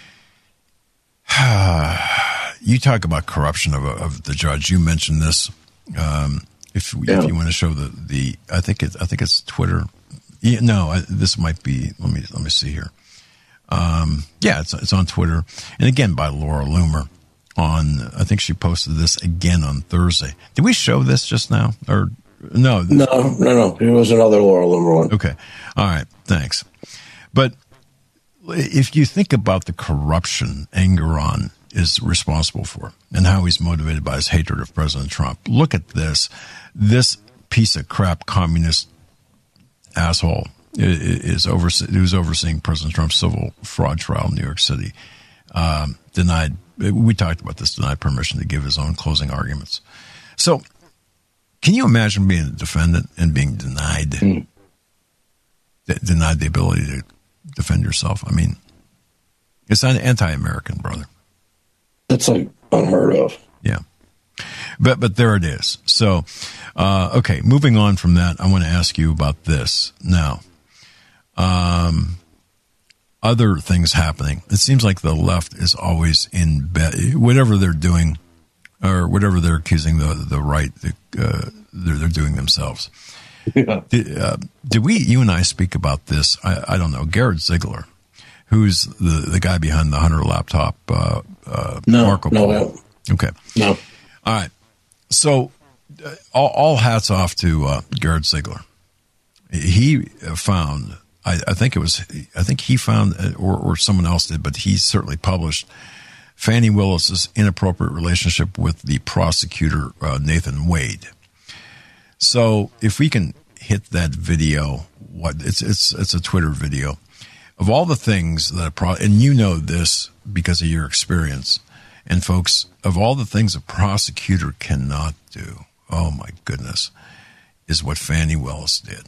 you talk about corruption of, of the judge. You mentioned this. Um, if yeah. if you want to show the, the I think it I think it's Twitter. Yeah, no, I, this might be. Let me let me see here. Um, yeah, it's it's on Twitter, and again by Laura Loomer. On I think she posted this again on Thursday. Did we show this just now or no? No, no, no. It was another Laura Loomer one. Okay, all right, thanks. But if you think about the corruption Engoron is responsible for and how he's motivated by his hatred of President Trump, look at this. This piece of crap communist asshole is over, who's overseeing President Trump's civil fraud trial in New York City. Um, denied, we talked about this, denied permission to give his own closing arguments. So can you imagine being a defendant and being denied, mm. de- denied the ability to defend yourself? I mean, it's anti-American, brother. That's like unheard of. Yeah. But but there it is. So, uh, okay, moving on from that, I want to ask you about this now. Um, other things happening. It seems like the left is always in bed, whatever they're doing, or whatever they're accusing the the right, uh, they're, they're doing themselves. Yeah. Did, uh, did we, you and I, speak about this? I, I don't know. Garrett Ziegler, who's the, the guy behind the Hunter laptop, uh, uh, no, Marco no, Polo. No. Okay. No. All right. So, uh, all, all hats off to uh, Garrett Ziegler. He found, I, I think it was, I think he found, or, or someone else did, but he certainly published Fani Willis's inappropriate relationship with the prosecutor, uh, Nathan Wade. So, if we can hit that video, what it's it's it's a Twitter video of all the things that a pro, and you know this because of your experience. And folks, of all the things a prosecutor cannot do, oh my goodness, is what Fani Willis did.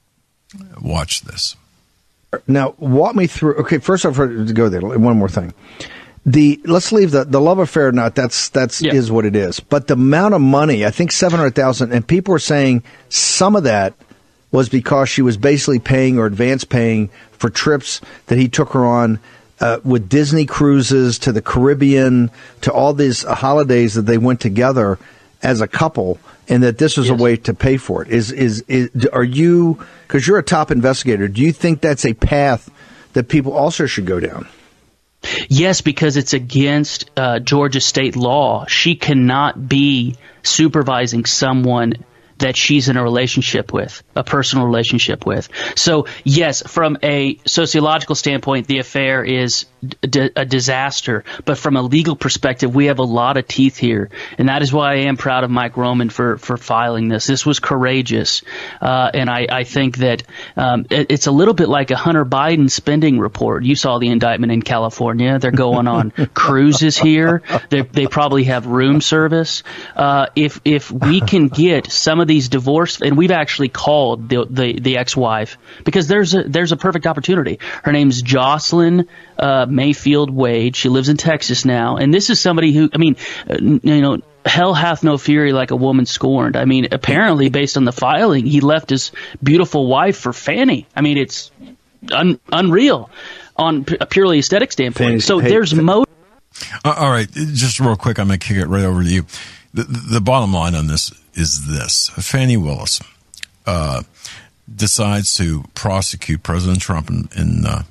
Watch this. Now, walk me through. Okay, first off, to go there, one more thing. The let's leave the, the love affair. Not that's that's yeah. is what it is. But the amount of money, I think seven hundred thousand, and people were saying some of that was because she was basically paying or advance paying for trips that he took her on. Uh, with Disney cruises to the Caribbean, to all these holidays that they went together as a couple, and that this was yes. a way to pay for it. Is, is, is are you, because you're a top investigator, do you think that's a path that people also should go down? Yes, because it's against uh, Georgia state law. She cannot be supervising someone that she's in a relationship with, a personal relationship with. So, yes, from a sociological standpoint, the affair is d- a disaster. But from a legal perspective, we have a lot of teeth here. And that is why I am proud of Mike Roman for, for filing this. This was courageous. Uh, and I, I think that um, it, it's a little bit like a Hunter Biden spending report. You saw the indictment in California. They're going on cruises here. They, they probably have room service. Uh, if, if we can get some of these divorced, and we've actually called the, the the ex-wife because there's a there's a perfect opportunity. Her name's Jocelyn uh, Mayfield Wade. She lives in Texas now, and this is somebody who, I mean, uh, you know, hell hath no fury like a woman scorned. I mean, apparently, based on the filing, he left his beautiful wife for Fani. I mean, it's un, unreal on a purely aesthetic standpoint. Fanny's, so hey, there's mo. Uh, all right, just real quick, I'm going to kick it right over to you. The, the bottom line on this is this. Fani Willis uh, decides to prosecute President Trump in, in uh,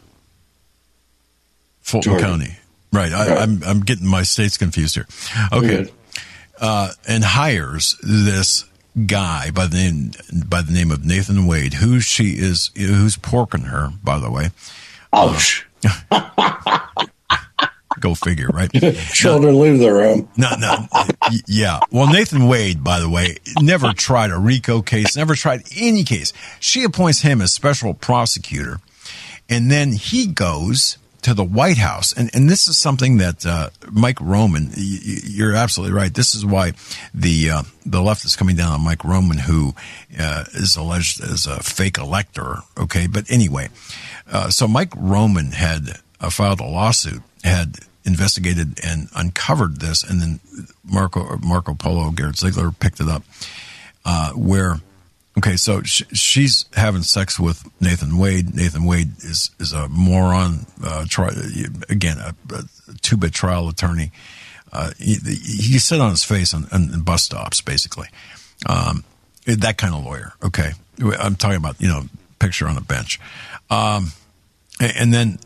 Fulton Georgia. County. Right. I, right. I'm, I'm getting my states confused here. Okay. Uh, and hires this guy by the name, by the name of Nathan Wade, who she is, who's porking her, by the way. Ouch. Uh, Go figure, right? Children leave the room. No, no, yeah. Well, Nathan Wade, by the way, never tried a RICO case, never tried any case. She appoints him as special prosecutor, and then he goes to the White House. And, and this is something that uh, Mike Roman, you're absolutely right. This is why the uh, the left is coming down on Mike Roman, who uh, is alleged as a fake elector. Okay, but anyway, uh, so Mike Roman had uh, filed a lawsuit, had investigated and uncovered this, and then Marco Marco Polo, Garrett Ziegler picked it up, uh, where, okay, so sh- she's having sex with Nathan Wade. Nathan Wade is, is a moron, uh, try, again, a, a two-bit trial attorney. Uh, he, he sit on his face on, on bus stops, basically. Um, that kind of lawyer, okay. I'm talking about, you know, picture on a bench. Um, and then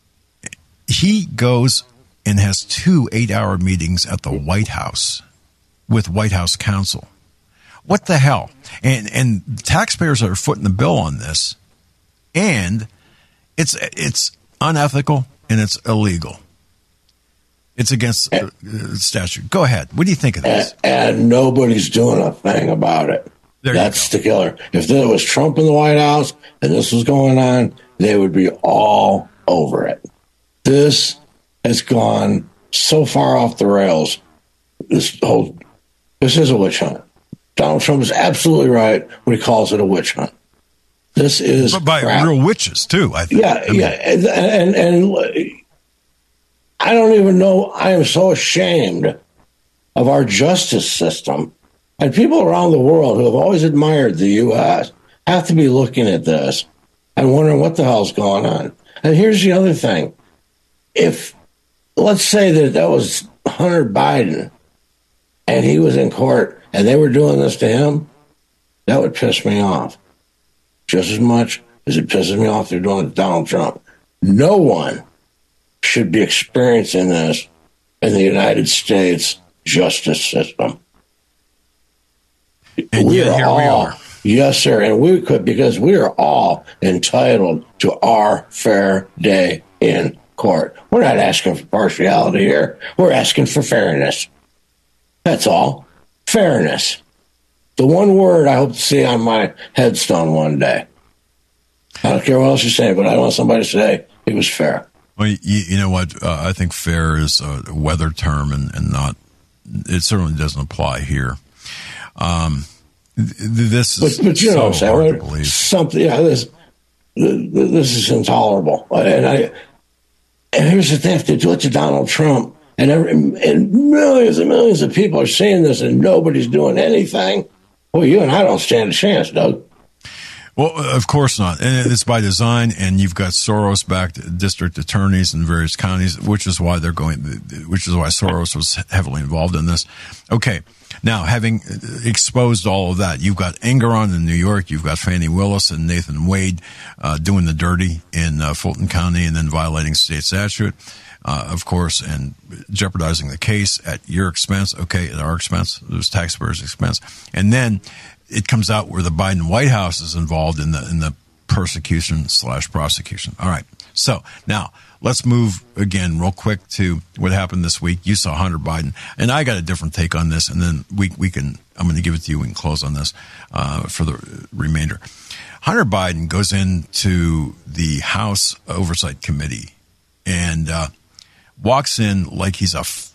he goes and has two eight-hour meetings at the White House with White House counsel. What the hell? And and taxpayers are footing the bill on this, and it's it's unethical and it's illegal. It's against uh, statute. Go ahead. What do you think of this? And, and nobody's doing a thing about it. There That's the killer. If there was Trump in the White House and this was going on, they would be all over it. This has gone so far off the rails. This whole this is a witch hunt. Donald Trump is absolutely right when he calls it a witch hunt. This is but by crap. real witches too. I think. Yeah, I mean, yeah, and, and and I don't even know. I am so ashamed of our justice system, and people around the world who have always admired the U S have to be looking at this and wondering what the hell's going on. And here's the other thing: if let's say that that was Hunter Biden, and he was in court, and they were doing this to him, that would piss me off just as much as it pisses me off they're doing it to Donald Trump. No one should be experiencing this in the United States justice system. And we yet are here all, we are. Yes, sir. And we could, because we are all entitled to our fair day in court. We're not asking for partiality here. We're asking for fairness. That's all. Fairness. The one word I hope to see on my headstone one day. I don't care what else you say, but I want somebody to say it was fair. Well, you, you know what? Uh, I think fair is a weather term and, and not, it certainly doesn't apply here. Um, th- this is but, but you so know what I'm saying, hard right? to believe. Something, yeah, this, this is intolerable. And I, and here's the thing, if they do it to Donald Trump, and, every, and millions and millions of people are seeing this and nobody's doing anything, well, you and I don't stand a chance, Doug. Well, of course not. And it's by design, and you've got Soros-backed district attorneys in various counties, which is why they're going, which is why Soros was heavily involved in this. Okay. Now, having exposed all of that, you've got Engeron in New York, you've got Fannie Willis and Nathan Wade uh, doing the dirty in uh, Fulton County and then violating state statute. Uh, of course, and jeopardizing the case at your expense, okay, at our expense, it was taxpayers' expense. And then it comes out where the Biden White House is involved in the in the persecution slash prosecution. All right. So now let's move again real quick to what happened this week. You saw Hunter Biden, and I got a different take on this, and then we we can I'm going to give it to you. We can close on this uh, for the remainder. Hunter Biden goes into the House Oversight Committee and uh, walks in like he's a f-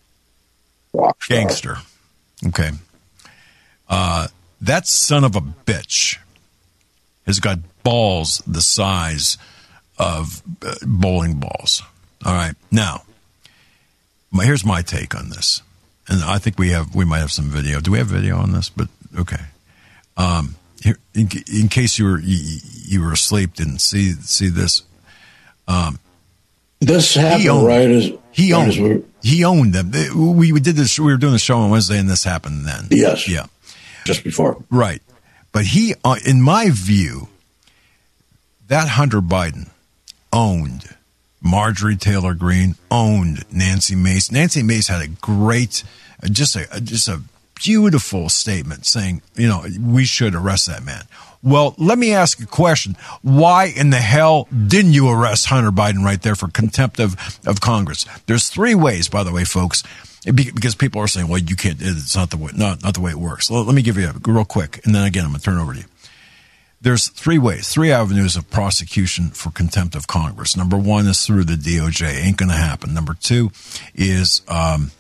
gangster. Okay. Uh, that son of a bitch has got balls the size of uh, bowling balls. All right. Now, my, here's my take on this. And I think we have, we might have some video. Do we have video on this? But okay. Um, here, in, in case you were, you, you were asleep, didn't see, see this. Um, This happened he owned, right as he right owned, as we, he owned them. We, we did this, we were doing the show on Wednesday and this happened then. Yes. Yeah. Just before. Right. But he, uh, in my view, that Hunter Biden owned Marjorie Taylor Greene, owned Nancy Mace. Nancy Mace had a great, just a, just a beautiful statement saying, you know, we should arrest that man. Well, let me ask a question. Why in the hell didn't you arrest Hunter Biden right there for contempt of, of Congress? There's three ways, by the way, folks, because people are saying, well, you can't, it's not the way, not, not the way it works. Let me give you a real quick, and then again, I'm going to turn it over to you. There's three ways, three avenues of prosecution for contempt of Congress. Number one is through the D O J. Ain't going to happen. Number two is, um,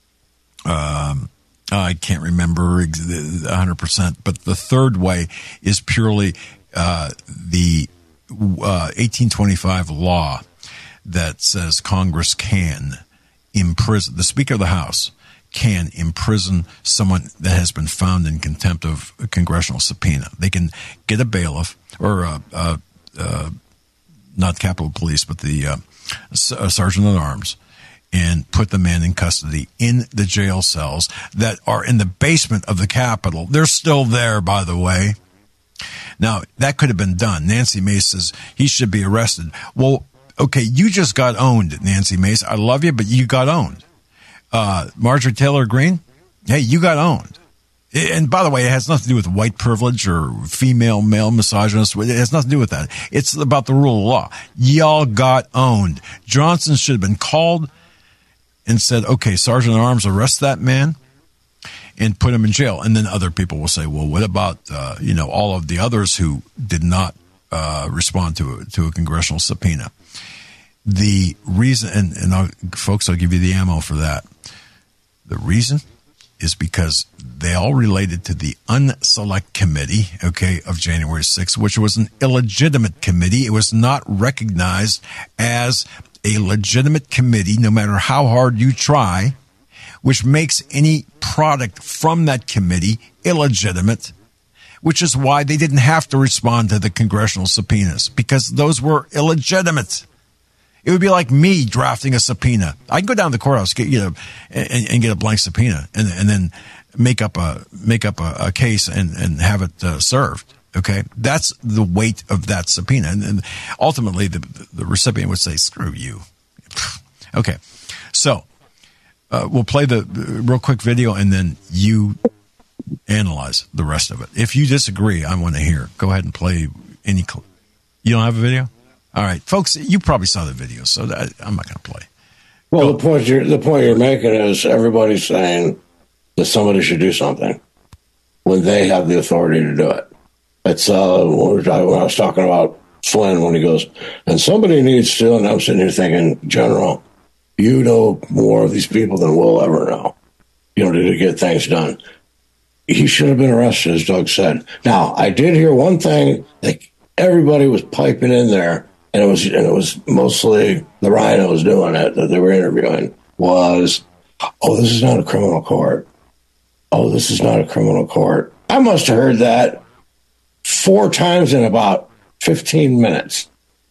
um, I can't remember one hundred percent, but the third way is purely uh, the uh, eighteen twenty-five law that says Congress can imprison, the Speaker of the House can imprison someone that has been found in contempt of a congressional subpoena. They can get a bailiff or uh, uh, uh, not Capitol Police, but the uh, Sergeant at Arms, and put the man in custody in the jail cells that are in the basement of the Capitol. They're still there, by the way. Now, that could have been done. Nancy Mace says he should be arrested. Well, okay, you just got owned, Nancy Mace. I love you, but you got owned. Uh, Marjorie Taylor Greene, hey, you got owned. And by the way, it has nothing to do with white privilege or female, male misogynist. It has nothing to do with that. It's about the rule of law. Y'all got owned. Johnson should have been called and said, okay, Sergeant at Arms, arrest that man and put him in jail. And then other people will say, well, what about, uh, you know, all of the others who did not uh, respond to a, to a congressional subpoena? The reason, and, and I'll, folks, I'll give you the ammo for that. The reason is because they all related to the Unselect Committee, okay, of January sixth, which was an illegitimate committee. It was not recognized as a legitimate committee, no matter how hard you try, which makes any product from that committee illegitimate, which is why they didn't have to respond to the congressional subpoenas, because those were illegitimate. It would be like me drafting a subpoena. I can go down to the courthouse, get, you know, and, and get a blank subpoena, and, and then make up a make up a, a case and, and have it uh, served. Okay, that's the weight of that subpoena, and, and ultimately the the recipient would say, "Screw you." Okay, so uh, we'll play the real quick video, and then you analyze the rest of it. If you disagree, I want to hear. Go ahead and play any. Cl- you don't have a video? All right, folks, you probably saw the video, so that, I'm not going to play. Well, Go. the point you're the point you're making is everybody's saying that somebody should do something when they have the authority to do it. It's uh, when I was talking about Flynn when he goes, and somebody needs to, and I'm sitting here thinking, General, you know more of these people than we'll ever know, you know, to get things done. He should have been arrested, as Doug said. Now, I did hear one thing that everybody was piping in there. And it was, and it was mostly the Rhino was doing it, that they were interviewing, was, oh, this is not a criminal court. Oh, this is not a criminal court. I must have heard that four times in about fifteen minutes,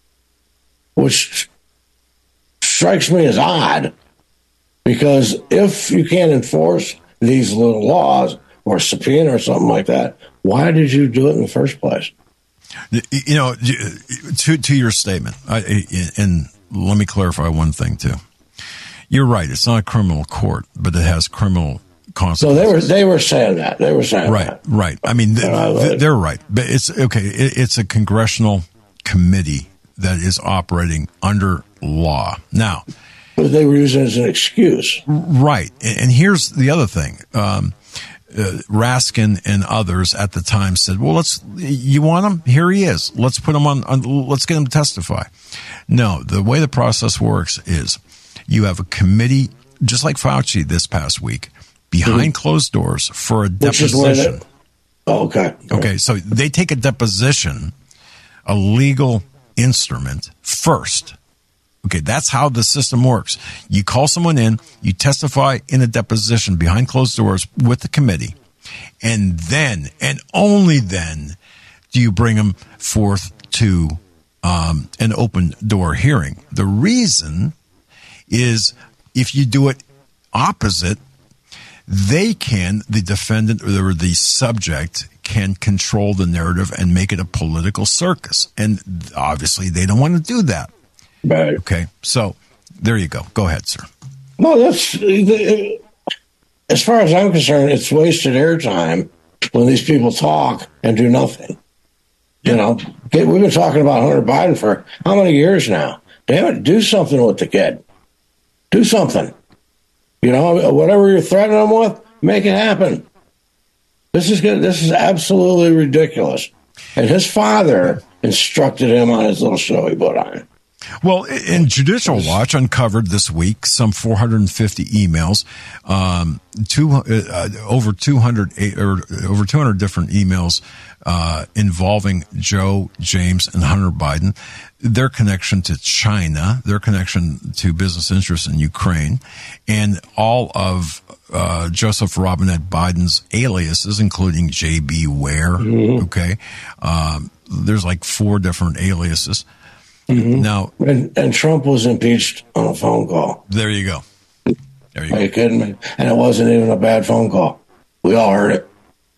which strikes me as odd, because if you can't enforce these little laws or subpoena or something like that, why did you do it in the first place? You know, to to your statement, I, and let me clarify one thing too. You're right; it's not a criminal court, but it has criminal consequences. So they were they were saying that they were saying right, that. right. I mean, they, they're right, but it's okay. It, it's a congressional committee that is operating under law now. But they were using it as an excuse, right? And here's the other thing. Um, Uh, Raskin and others at the time said, well, let's, you want him? Here he is. Let's put him on, on, let's get him to testify. No, the way the process works is you have a committee, just like Fauci this past week, behind mm-hmm. closed doors for a deposition. They, oh, okay. Okay. So they take a deposition, a legal instrument first. Okay, that's how the system works. You call someone in, you testify in a deposition behind closed doors with the committee, and then, and only then, do you bring them forth to um, an open door hearing. The reason is if you do it opposite, they can, the defendant or the subject can control the narrative and make it a political circus. And obviously they don't want to do that. Right. Okay, so there you go. Go ahead, sir. No, that's, as far as I'm concerned, it's wasted airtime when these people talk and do nothing. You know, we've been talking about Hunter Biden for how many years now? Damn it, do something with the kid. Do something. You know, whatever you're threatening him with, make it happen. This is good. This is absolutely ridiculous. And his father instructed him on his little show he put on. Well, and Judicial Watch uncovered this week some four hundred fifty emails, um, two, uh, over two hundred or over two hundred different emails uh, involving Joe, James, and Hunter Biden, their connection to China, their connection to business interests in Ukraine, and all of uh, Joseph Robinette Biden's aliases, including J B. Ware. Mm-hmm. Okay, um, there's like four different aliases. Mm-hmm. Now, and, and Trump was impeached on a phone call. There you go. There you Are go. you kidding me? And it wasn't even a bad phone call. We all heard it.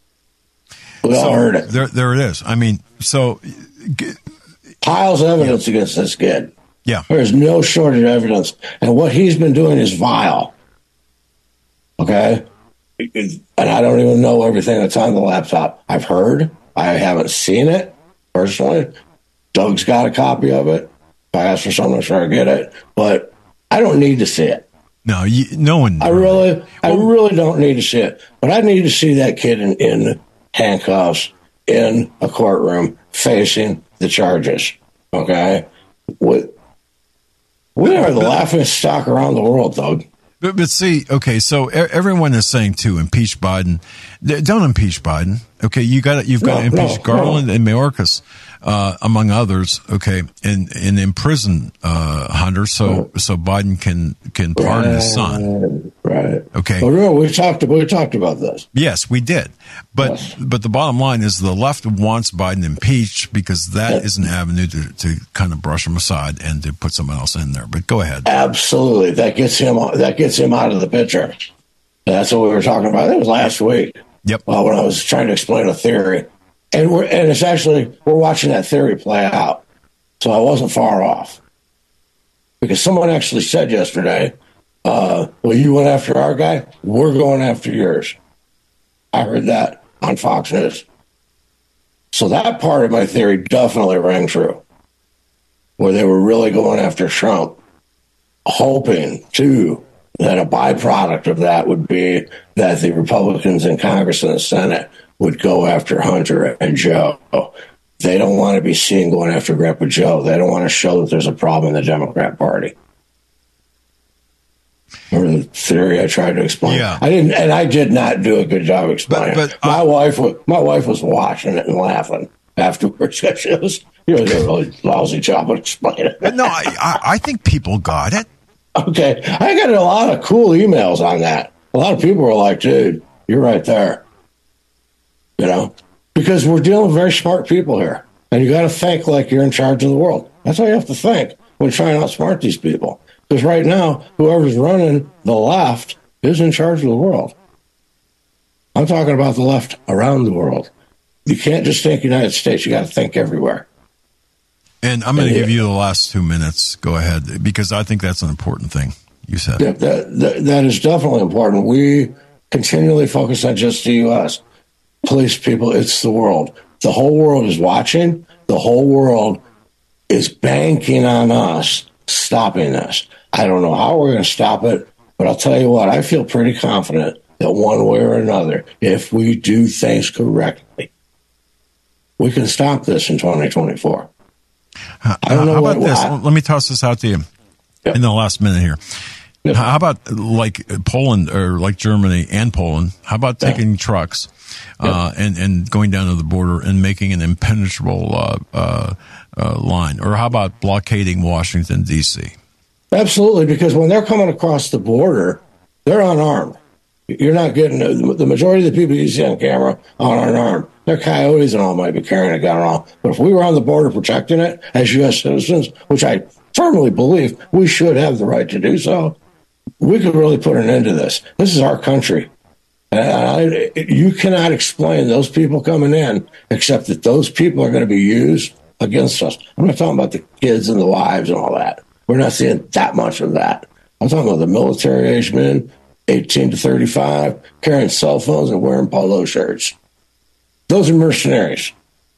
We so all heard it. There, there it is. I mean, so piles of evidence yeah. against this kid. Yeah, there's no shortage of evidence, and what he's been doing is vile. Okay, and I don't even know everything that's on the laptop. I've heard, I haven't seen it personally. Doug's got a copy of it. If I ask for something, I'm sure I get it, but I don't need to see it. No, you, no one. I really, well, I really don't need to see it, but I need to see that kid in, in handcuffs in a courtroom facing the charges. Okay, we, we are the laughing stock around the world, Doug. But, but see, okay, so everyone is saying to impeach Biden. Don't impeach Biden. Okay, you got you've got to no, impeach no, Garland no. and Mayorkas, uh, among others. Okay, and and imprison uh, Hunter so right. so Biden can can pardon right. his son. Right. Okay. Well, remember, we talked we talked about this. Yes, we did. But yes. but the bottom line is the left wants Biden impeached because that yes. is an avenue to, to kind of brush him aside and to put someone else in there. But go ahead. Absolutely, that gets him that gets him out of the picture. That's what we were talking about. It was last week. Yep. Well, when I was trying to explain a theory, and we're and it's actually we're watching that theory play out. So I wasn't far off because someone actually said yesterday, uh, "Well, you went after our guy. We're going after yours." I heard that on Fox News. So that part of my theory definitely rang true, where they were really going after Trump, hoping too that a byproduct of that would be that the Republicans in Congress and the Senate would go after Hunter and Joe. They don't want to be seen going after Grandpa Joe. They don't want to show that there's a problem in the Democrat Party. Remember the theory I tried to explain? Yeah. I didn't, and I did not do a good job explaining but, it. but, my uh, wife was my wife was watching it and laughing afterwards. She was, you know, did a really lousy job of explaining it. No, I, I, I think people got it. Okay, I got a lot of cool emails on that. A lot of people were like, "Dude, you're right there." You know, because we're dealing with very smart people here, and you got to think like you're in charge of the world. That's how you have to think when trying to outsmart these people. Because right now, whoever's running the left is in charge of the world. I'm talking about the left around the world. You can't just think United States. You got to think everywhere. And I'm going to give you the last two minutes. Go ahead, because I think that's an important thing you said. Yeah, that, that, that is definitely important. We continually focus on just the U S. Police people, it's the world. The whole world is watching. The whole world is banking on us stopping this. I don't know how we're going to stop it, but I'll tell you what, I feel pretty confident that one way or another, if we do things correctly, we can stop this in twenty twenty-four. Uh, I don't know. How about what, this? I, Let me toss this out to you yep. in the last minute here. Yep. How about like Poland or like Germany and Poland? How about taking yeah. trucks uh, yep. and, and going down to the border and making an impenetrable uh, uh, uh, line? Or how about blockading Washington, D C? Absolutely, because when they're coming across the border, they're unarmed. You're not getting the majority of the people you see on camera are unarmed. They're coyotes and all might be carrying a gun and all. But if we were on the border protecting it as U S citizens, which I firmly believe we should have the right to do so, we could really put an end to this. This is our country. And I, you cannot explain those people coming in except that those people are going to be used against us. I'm not talking about the kids and the wives and all that. We're not seeing that much of that. I'm talking about the military-age men, eighteen to thirty-five, carrying cell phones and wearing polo shirts. Those are mercenaries.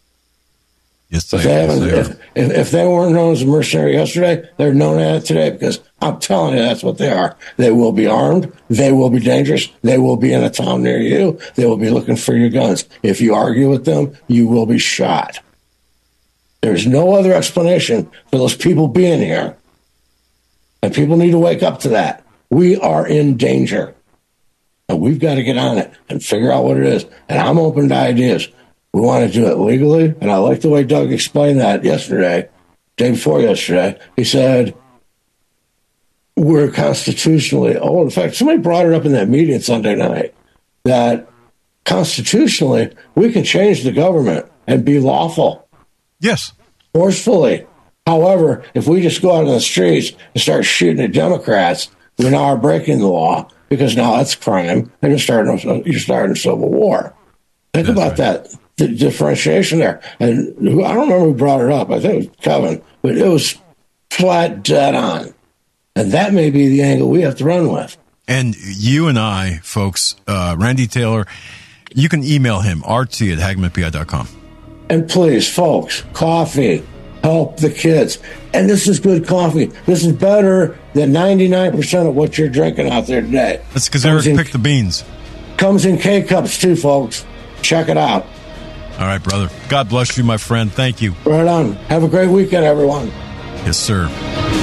Yes, they, if, they yes, they if, if, if they weren't known as a mercenary yesterday, they're known as it today because I'm telling you, that's what they are. They will be armed. They will be dangerous. They will be in a town near you. They will be looking for your guns. If you argue with them, you will be shot. There's no other explanation for those people being here. And people need to wake up to that. We are in danger. And we've got to get on it and figure out what it is. And I'm open to ideas. We want to do it legally. And I like the way Doug explained that yesterday, day before yesterday. He said, we're constitutionally, oh, in fact, somebody brought it up in that meeting Sunday night, that constitutionally, we can change the government and be lawful. Yes. Forcefully. However, if we just go out on the streets and start shooting at Democrats, we now are breaking the law because now that's crime and you're starting, you're starting a civil war. Think that's about right. that, the differentiation there. And I don't remember who brought it up. I think it was Kevin, but it was flat dead on. And that may be the angle we have to run with. And you and I, folks, uh, Randy Taylor, you can email him, r t at hagmann p i dot com. And please, folks, coffee, help the kids. And this is good coffee. This is better than ninety-nine percent of what you're drinking out there today. That's because Eric in, picked the beans. Comes in K-Cups too, folks. Check it out. All right, brother. God bless you, my friend. Thank you. Right on. Have a great weekend, everyone. Yes, sir.